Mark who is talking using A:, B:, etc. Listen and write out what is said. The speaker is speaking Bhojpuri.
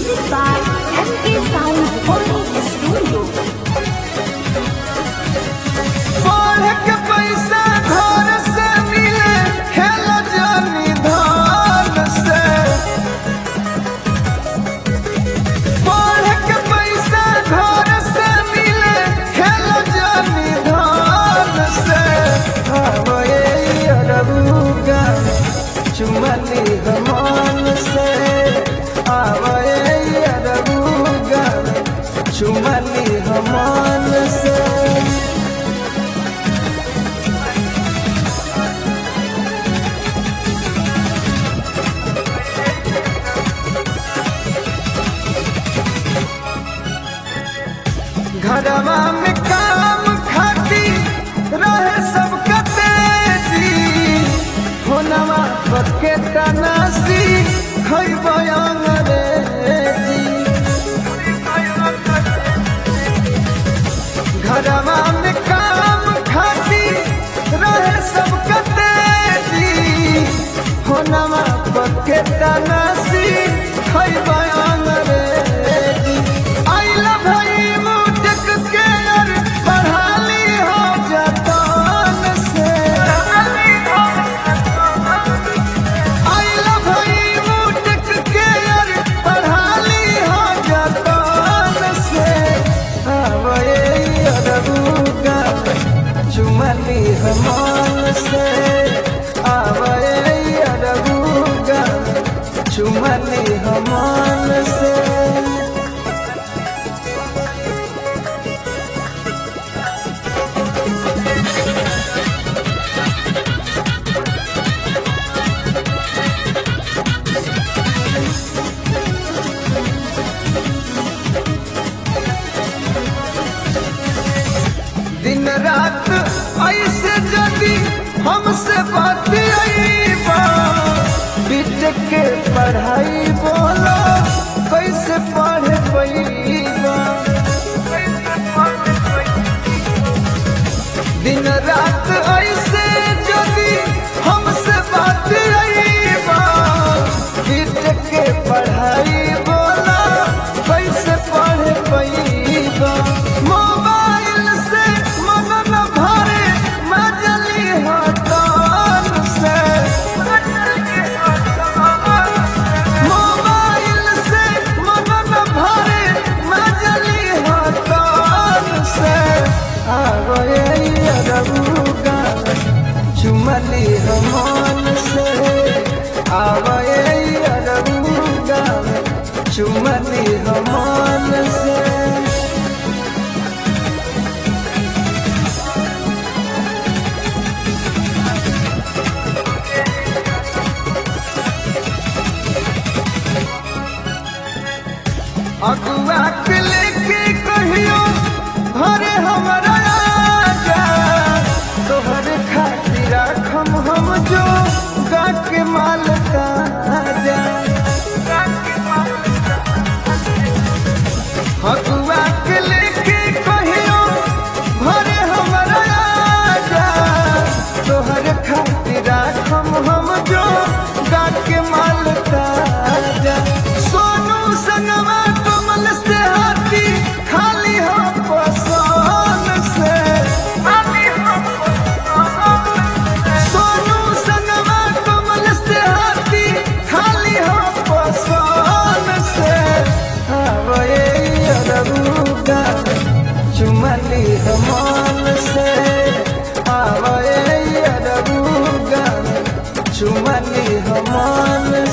A: Music by MK Sound Recording Studio.
B: पढ़ के पैसा घर से मिले खेल जानी धान से। पढ़ के पैसा घर से मिले खेल जानी धान से। आवे अरबुगा चुमली हमान से। आवे अरबुगा चुमली हमान से। घरवा में काम खाती रहे सबका तेजी। होनवा पके तनासी खैब अंग्रेजी। घरवा में काम खाती रहे सबका तेजी। होनवा पके तनासी खैब अंग्रेजी। आई लव यू के यार पढ़ाली हो जतन से। आई लव यू के यार पढ़ाली हो जतन से। आवे अरबुगा चुमली हमान से। आवे अरबुगा चुमली हमान से। दिन रात ऐसे जदी हमसे बात आईबा। बीटेक के पढ़ाई बोला कैसे पढ़ पैबा। दिन रात ऐसे जदी हमसे बात आईबा। बीटेक के पढ़ाई बोला कैसे पढ़ पैबा। मोबाइल से मन न भरे मजली हतान से। मोबाइल से मन न भरे मजली हतान से। आवे अरबुगा चुमली हमान से। आवे अरबुगा चुमली हमान से। अगुआ के लेके कहियो घरे हमारा आजा। तोहर खातिर राखम हम जो गा के माल ताजा। अगुआ के लेके कहियो घरे हमारा आजा। तोहर खातिर राखम हम जो गा के माल ताजा। सोनू संगवा कमल से हाथी खाली हो पसंद से। सोनू संगवा कमल से हाथी खाली हो पसंद से। आवे अरबुगा चुमली हमान से। आवे अरबुगा चुमली हमान